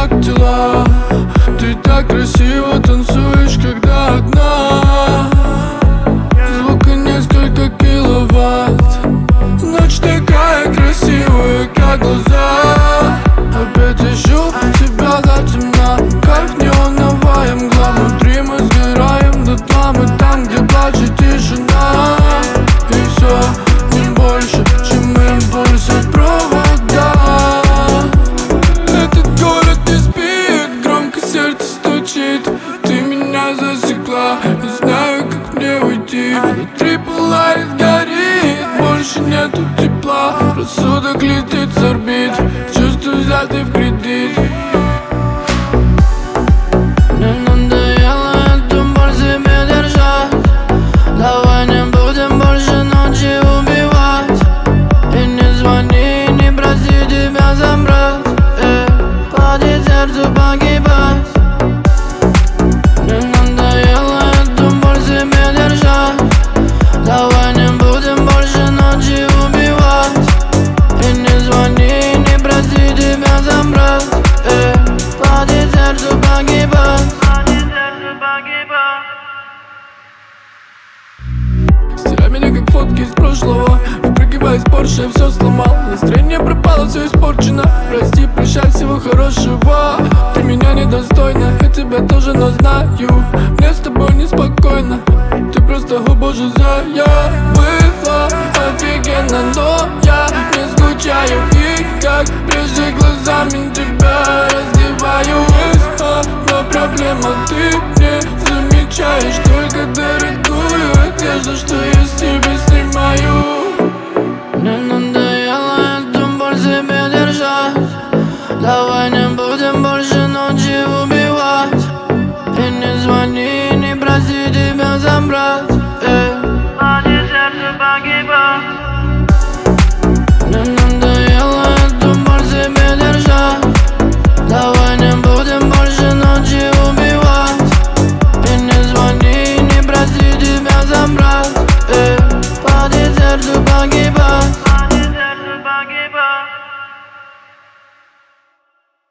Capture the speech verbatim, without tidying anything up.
как дела? Ты так красиво танцуешь, когда одна. Звука несколько киловатт. Ночь такая красивая, как глаза. Опять ищу тебя до темна. Кайф неоновая мгла. Внутри мы сгораем дотла. Мы там, где плачет тишина. И все не больше, чем импульс от провода. Этот город не спит, громко сердце стучит. Ты меня засекла, не знаю, как мне уйти. Внутри пылает, горит, больше нету тепла. Рассудок летит с орбит, чувства взяты в кредит. Мне надоело эту боль себе держать. Давай не будем больше ночи убивать. И не звони, не проси тебя забрать. э, Хватит сердцу погибать. Мне надоело эту боль себе держать. Давай не будем больше ночи убивать. И не звони, не проси тебя забрать. э, Хватит сердцу погибать. Стирай меня как фотки из прошлого. Выпрыгивая из Порше, я все сломал. Настроение пропало, все испорчено. Прости, прощай, всего хорошего. Ты меня недостойна, я тебя тоже, но знаю. Мне с тобой неспокойно. Ты просто, о боже, зая. Было офигенно, но я не скучаю. И как